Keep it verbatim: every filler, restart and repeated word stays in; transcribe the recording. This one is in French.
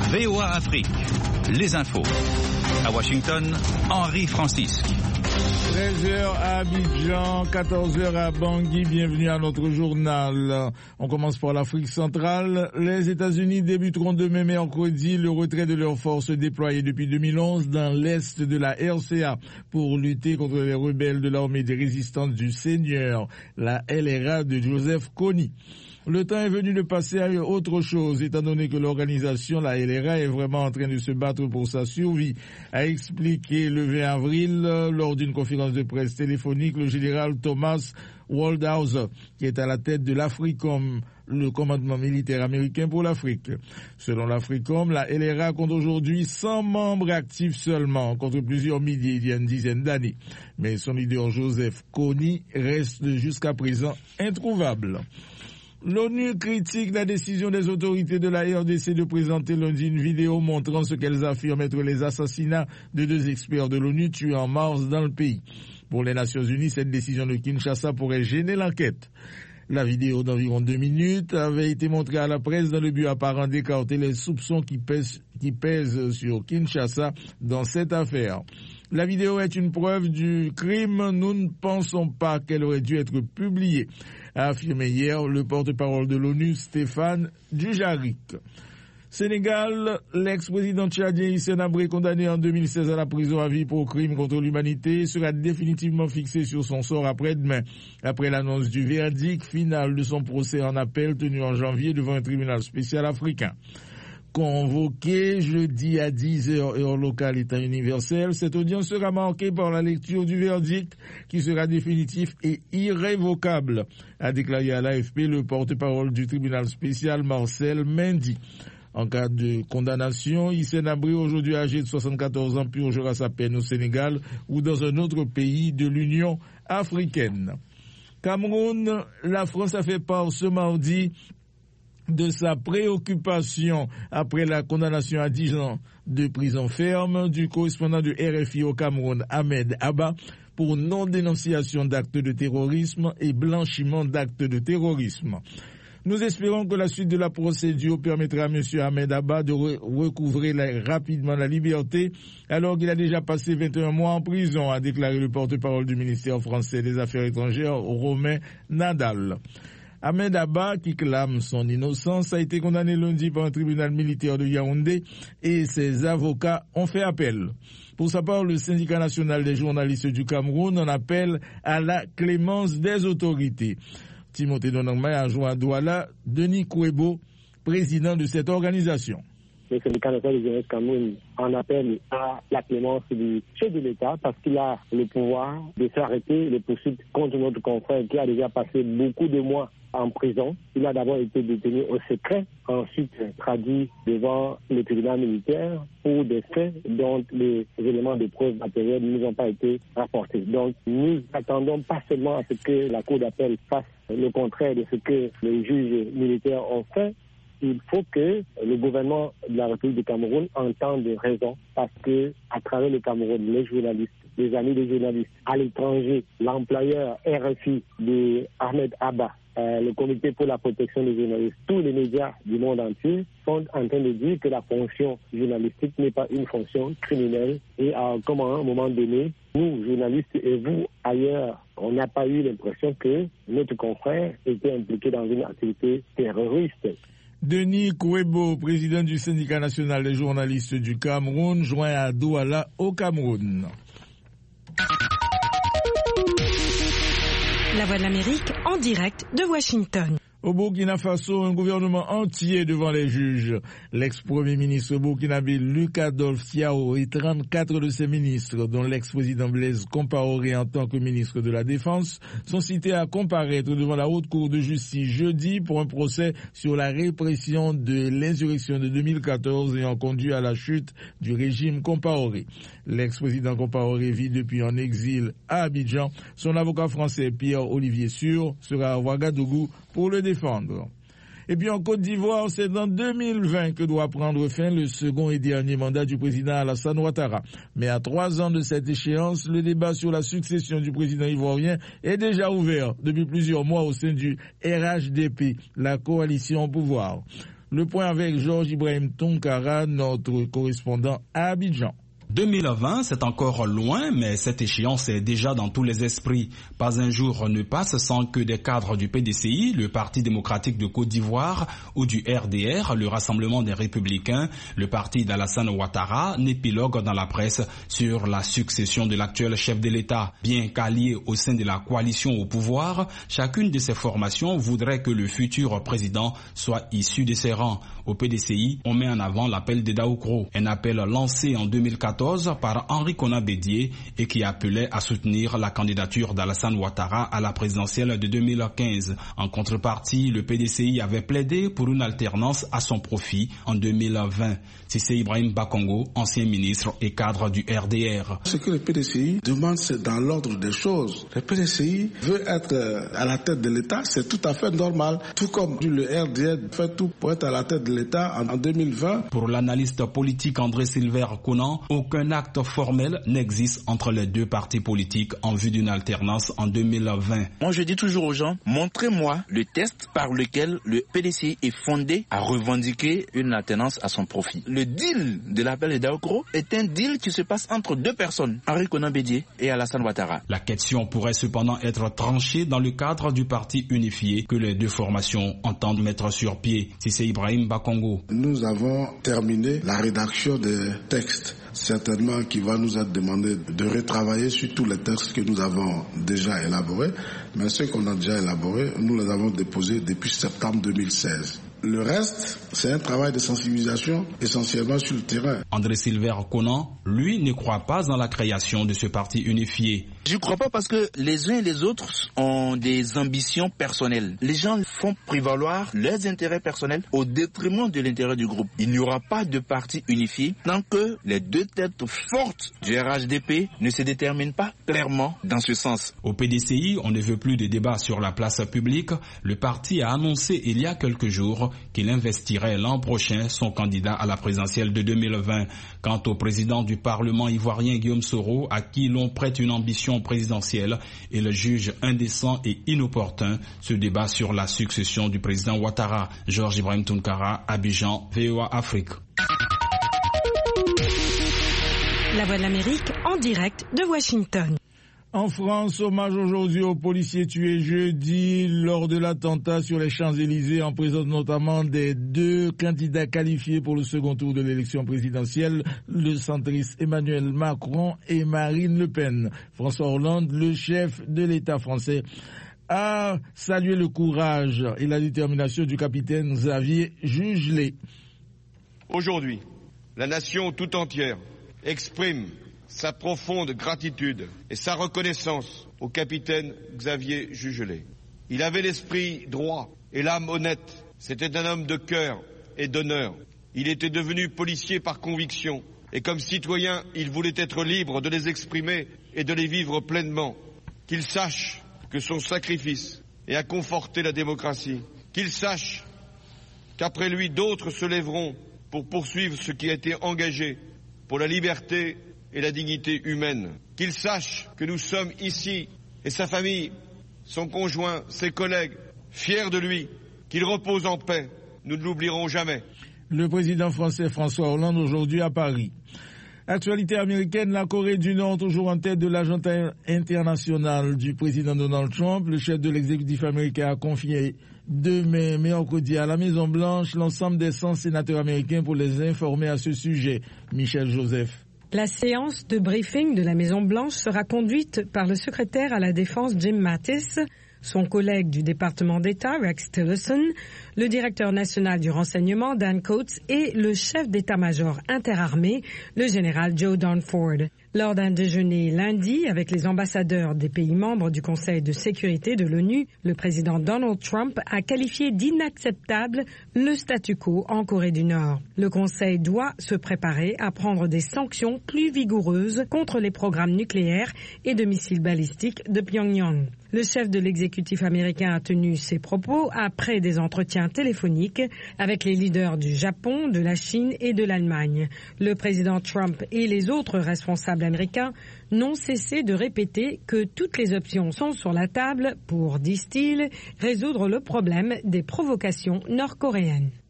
V O A Afrique, les infos. À Washington, Henri Francisque. treize heures à Abidjan, quatorze heures à Bangui, bienvenue à notre journal. On commence par l'Afrique centrale. Les États-Unis débuteront demain mercredi le retrait de leurs forces déployées depuis deux mille onze dans l'est de la R C A pour lutter contre les rebelles de l'armée de résistance du Seigneur, la L R A de Joseph Kony. Le temps est venu de passer à autre chose, étant donné que l'organisation, la L R A, est vraiment en train de se battre pour sa survie, a expliqué le vingt avril, lors d'une conférence de presse téléphonique, le général Thomas Waldhauser, qui est à la tête de l'Africom, le commandement militaire américain pour l'Afrique. Selon l'Africom, la L R A compte aujourd'hui cent membres actifs seulement, contre plusieurs milliers il y a une dizaine d'années. Mais son leader Joseph Kony reste jusqu'à présent introuvable. L'ONU critique la décision des autorités de la R D C de présenter lundi une vidéo montrant ce qu'elles affirment être les assassinats de deux experts de l'ONU tués en mars dans le pays. Pour les Nations Unies, cette décision de Kinshasa pourrait gêner l'enquête. La vidéo d'environ deux minutes avait été montrée à la presse dans le but apparent d'écarter les soupçons qui pèsent, qui pèsent sur Kinshasa dans cette affaire. La vidéo est une preuve du crime. Nous ne pensons pas qu'elle aurait dû être publiée, a affirmé hier le porte-parole de l'ONU, Stéphane Dujarric. Sénégal, l'ex-président tchadien Hissène Habré, condamné en deux mille seize à la prison à vie pour crime contre l'humanité, sera définitivement fixé sur son sort après-demain, après l'annonce du verdict final de son procès en appel tenu en janvier devant un tribunal spécial africain. Convoqué jeudi à dix heures heure locale et temps universel, cette audience sera marquée par la lecture du verdict qui sera définitif et irrévocable, a déclaré à l'A F P le porte-parole du tribunal spécial Marcel Mendy. En cas de condamnation, Hissène Habré, aujourd'hui âgé de soixante-quatorze ans, purgera sa peine au Sénégal ou dans un autre pays de l'Union africaine. Cameroun, la France a fait part ce mardi de sa préoccupation après la condamnation à dix ans de prison ferme du correspondant de R F I au Cameroun, Ahmed Abba, pour non-dénonciation d'actes de terrorisme et blanchiment d'actes de terrorisme. Nous espérons que la suite de la procédure permettra à M. Ahmed Abba de re- recouvrer la, rapidement la liberté, alors qu'il a déjà passé vingt et un mois en prison, a déclaré le porte-parole du ministère français des Affaires étrangères, Romain Nadal. Ahmed Abba, qui clame son innocence, a été condamné lundi par un tribunal militaire de Yaoundé et ses avocats ont fait appel. Pour sa part, le syndicat national des journalistes du Cameroun en appelle à la clémence des autorités. Timothée Donangmay a joint à Douala Denis Kouebo, président de cette organisation. Le syndicat national des journalistes Cameroun en appelle à la clémence du chef de l'État parce qu'il a le pouvoir de s'arrêter les poursuites contre notre confrère qui a déjà passé beaucoup de mois en prison. Il a d'abord été détenu au secret, ensuite traduit devant le tribunal militaire pour des faits dont les éléments de preuve matérielle ne nous ont pas été rapportés. Donc nous attendons pas seulement à ce que la Cour d'appel fasse le contraire de ce que les juges militaires ont fait. Il faut que le gouvernement de la République du Cameroun entende raison parce que à travers le Cameroun, les journalistes, les amis des journalistes à l'étranger, l'employeur R F I de Ahmed Abba, euh, le comité pour la protection des journalistes, tous les médias du monde entier sont en train de dire que la fonction journalistique n'est pas une fonction criminelle et à, comme à un moment donné, nous, journalistes et vous, ailleurs, on n'a pas eu l'impression que notre confrère était impliqué dans une activité terroriste. Denis Kouebo, président du syndicat national des journalistes du Cameroun, joint à Douala au Cameroun. La Voix de l'Amérique en direct de Washington. Au Burkina Faso, un gouvernement entier devant les juges. L'ex-premier ministre burkinabé Luc Adolphe Tiao et trente-quatre de ses ministres, dont l'ex-président Blaise Compaoré en tant que ministre de la Défense, sont cités à comparaître devant la Haute Cour de justice jeudi pour un procès sur la répression de l'insurrection de deux mille quatorze ayant conduit à la chute du régime Compaoré. L'ex-président Compaoré vit depuis en exil à Abidjan. Son avocat français Pierre-Olivier Sûr sera à Ouagadougou pour le défendre. Et puis en Côte d'Ivoire, c'est dans deux mille vingt que doit prendre fin le second et dernier mandat du président Alassane Ouattara. Mais à trois ans de cette échéance, le débat sur la succession du président ivoirien est déjà ouvert depuis plusieurs mois au sein du R H D P, la coalition au pouvoir. Le point avec Georges Ibrahim Tounkara, notre correspondant à Abidjan. deux mille vingt, c'est encore loin, mais cette échéance est déjà dans tous les esprits. Pas un jour ne passe sans que des cadres du P D C I, le Parti démocratique de Côte d'Ivoire, ou du R D R, le Rassemblement des Républicains, le parti d'Alassane Ouattara, n'épiloguent dans la presse sur la succession de l'actuel chef de l'État. Bien qu'alliés au sein de la coalition au pouvoir, chacune de ces formations voudrait que le futur président soit issu de ses rangs. Au P D C I, on met en avant l'appel de Daoukro, un appel lancé en deux mille quatorze par Henri Konan Bédié et qui appelait à soutenir la candidature d'Alassane Ouattara à la présidentielle de deux mille quinze. En contrepartie, le P D C I avait plaidé pour une alternance à son profit en deux mille vingt. C'est Ibrahim Bakongo, ancien ministre et cadre du R D R. Ce que le P D C I demande, c'est dans l'ordre des choses. Le P D C I veut être à la tête de l'État, c'est tout à fait normal. Tout comme le R D R fait tout pour être à la tête de l'État en deux mille vingt. Pour l'analyste politique André Silver Konan, aucun acte formel n'existe entre les deux partis politiques en vue d'une alternance en deux mille vingt. Moi, je dis toujours aux gens, montrez-moi le test par lequel le P D C I est fondé à revendiquer une alternance à son profit. Le deal de l'appel de Daoukro est un deal qui se passe entre deux personnes, Henri Konan Bédié et Alassane Ouattara. La question pourrait cependant être tranchée dans le cadre du parti unifié que les deux formations entendent mettre sur pied. C'est Ibrahim Bakongo. Nous avons terminé la rédaction des textes. Certainement qu'il va nous être demandé de retravailler sur tous les textes que nous avons déjà élaborés, mais ceux qu'on a déjà élaborés, nous les avons déposés depuis septembre deux mille seize. Le reste, c'est un travail de sensibilisation essentiellement sur le terrain. André Silver Konan, lui, ne croit pas dans la création de ce parti unifié. Je ne crois pas parce que les uns et les autres ont des ambitions personnelles. Les gens font prévaloir leurs intérêts personnels au détriment de l'intérêt du groupe. Il n'y aura pas de parti unifié tant que les deux têtes fortes du R H D P ne se déterminent pas clairement dans ce sens. Au P D C I, on ne veut plus de débats sur la place publique. Le parti a annoncé il y a quelques jours qu'il investirait l'an prochain son candidat à la présidentielle de deux mille vingt. Quant au président du Parlement ivoirien Guillaume Soro, à qui l'on prête une ambition présidentielle, il juge indécent et inopportun ce débat sur la succession du président Ouattara. Georges Ibrahim Tounkara, Abidjan, V O A Afrique. La Voix de l'Amérique en direct de Washington. En France, hommage aujourd'hui aux policiers tués jeudi lors de l'attentat sur les Champs-Élysées, en présence notamment des deux candidats qualifiés pour le second tour de l'élection présidentielle, le centriste Emmanuel Macron et Marine Le Pen. François Hollande, le chef de l'État français, a salué le courage et la détermination du capitaine Xavier Jugelé. Aujourd'hui, la nation tout entière exprime sa profonde gratitude et sa reconnaissance au capitaine Xavier Jugelé. Il avait l'esprit droit et l'âme honnête. C'était un homme de cœur et d'honneur. Il était devenu policier par conviction et comme citoyen, il voulait être libre de les exprimer et de les vivre pleinement. Qu'il sache que son sacrifice a conforté la démocratie. Qu'il sache qu'après lui, d'autres se lèveront pour poursuivre ce qui a été engagé pour la liberté et la dignité humaine. Qu'il sache que nous sommes ici, et sa famille, son conjoint, ses collègues, fiers de lui, qu'il repose en paix. Nous ne l'oublierons jamais. Le président français François Hollande aujourd'hui à Paris. Actualité américaine, la Corée du Nord toujours en tête de l'agenda international du président Donald Trump. Le chef de l'exécutif américain a confié demain, mercredi, à la Maison-Blanche l'ensemble des cent sénateurs américains pour les informer à ce sujet. Michel Joseph. La séance de briefing de la Maison-Blanche sera conduite par le secrétaire à la Défense Jim Mattis, son collègue du département d'État Rex Tillerson, le directeur national du renseignement Dan Coats et le chef d'état-major interarmé, le général Joe Dunford. Lors d'un déjeuner lundi avec les ambassadeurs des pays membres du Conseil de sécurité de l'ONU, le président Donald Trump a qualifié d'inacceptable le statu quo en Corée du Nord. Le Conseil doit se préparer à prendre des sanctions plus vigoureuses contre les programmes nucléaires et de missiles balistiques de Pyongyang. Le chef de l'exécutif américain a tenu ses propos après des entretiens téléphoniques avec les leaders du Japon, de la Chine et de l'Allemagne. Le président Trump et les autres responsables américains n'ont cessé de répéter que toutes les options sont sur la table pour, disent-ils, résoudre le problème des provocations nord-coréennes.